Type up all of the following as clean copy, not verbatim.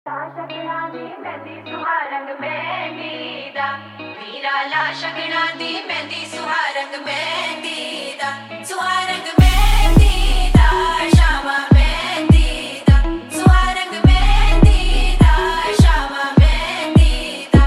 शकना दी मेहंदी सुहारंग मेहंदी दा वीरा ला शकना दी मेहंदी सुहारंग मेहंदी दा सुहारंग मेहंदी दा शामा मेहंदी दा सुहारंग मेहंदी दा शामा मेहंदी दा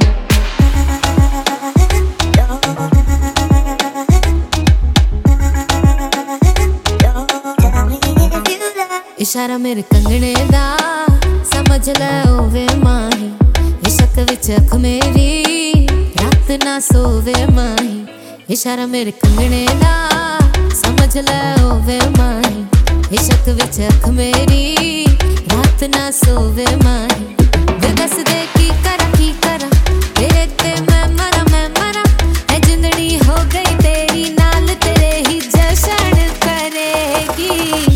इशारा मेरे कंगने दा समझ लै ओवे माही इशक विच अख मेरी रात ना सोवे माही इशारा मेरे कंगने दा समझ लै ओवे माही इशक विच अख मेरी रात ना सोवे माही वे दस दे की करा तेरे ते मैं मरा ऐ जिंदड़ी हो गई तेरी नाल तेरे ही जशन करेगी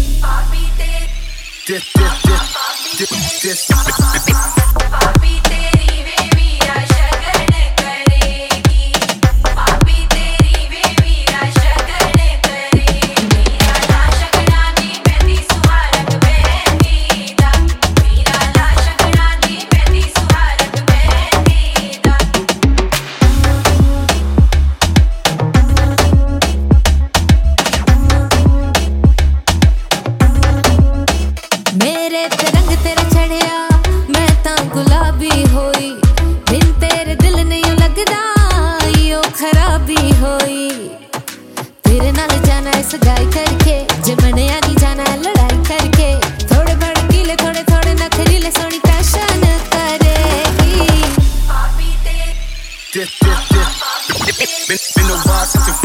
पापी तेरी वे वीरा शगन करेगी पापी तेरी वे वीरा शगन करेगी वीरा ला शकना दी मेहंदी सुहारंग मेहंदी दा वीरा ला शकना दी मेहंदी सुहारंग मेहंदी दा मेरे ते रंग तेरे चढ़िया मैं तां गुलाबी होई बिन तेरे दिल नहीं लगदा यो खराबी होई तेरे नाल जाना है सगाई करके जे मनिया नहीं जाना है लड़ाई करके थोड़े भड़कीले थोड़े नखरीले सोनी फैशन करेगी पापी तेरी Been a while since you